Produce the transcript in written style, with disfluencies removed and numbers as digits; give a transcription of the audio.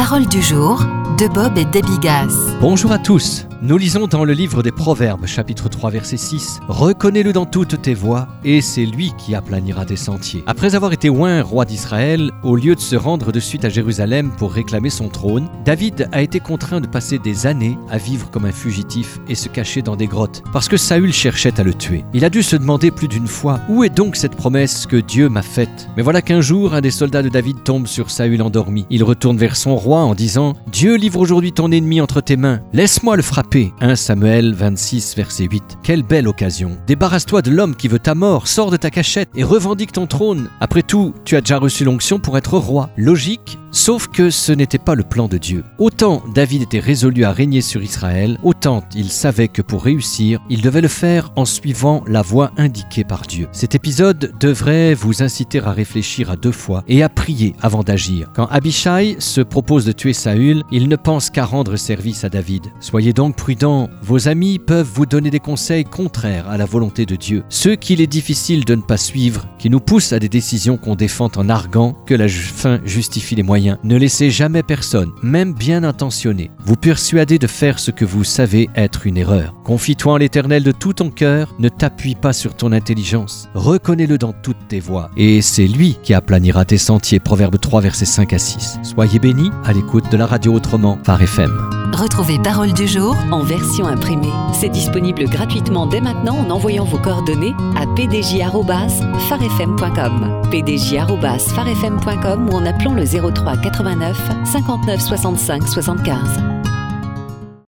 Parole du jour de Bob et Debbie Gass. Bonjour à tous. Nous lisons dans le livre des Proverbes, chapitre 3, verset 6. « Reconnais-le dans toutes tes voies, et c'est lui qui aplanira tes sentiers. » Après avoir été oint roi d'Israël, au lieu de se rendre de suite à Jérusalem pour réclamer son trône, David a été contraint de passer des années à vivre comme un fugitif et se cacher dans des grottes, parce que Saül cherchait à le tuer. Il a dû se demander plus d'une fois, où est donc cette promesse que Dieu m'a faite ? Mais voilà qu'un jour, un des soldats de David tombe sur Saül endormi. Il retourne vers son roi en disant « Dieu livre aujourd'hui ton ennemi entre tes mains, laisse-moi le frapper. » 1 Samuel 26, verset 8. Quelle belle occasion. Débarrasse-toi de l'homme qui veut ta mort, sors de ta cachette et revendique ton trône. Après tout, tu as déjà reçu l'onction pour être roi. Logique, sauf que ce n'était pas le plan de Dieu. Autant David était résolu à régner sur Israël, autant il savait que pour réussir, il devait le faire en suivant la voie indiquée par Dieu. Cet épisode devrait vous inciter à réfléchir à 2 fois et à prier avant d'agir. Quand Abishai se propose de tuer Saül, il ne pense qu'à rendre service à David. Soyez donc prudents, vos amis peuvent vous donner des conseils contraires à la volonté de Dieu. Ceux qu'il est difficile de ne pas suivre, qui nous poussent à des décisions qu'on défend en arguant que la fin justifie les moyens. Ne laissez jamais personne, même bien intentionné, vous persuader de faire ce que vous savez être une erreur. Confie-toi en l'Éternel de tout ton cœur, ne t'appuie pas sur ton intelligence. Reconnais-le dans toutes tes voies, et c'est lui qui aplanira tes sentiers. Proverbe 3, versets 5 à 6. Soyez bénis à l'écoute de la radio Autrement, Phare FM. Retrouvez Parole du jour en version imprimée. C'est disponible gratuitement dès maintenant en envoyant vos coordonnées à pdj@farefm.com, pdj@farefm.com ou en appelant le 03 89 59 65 75.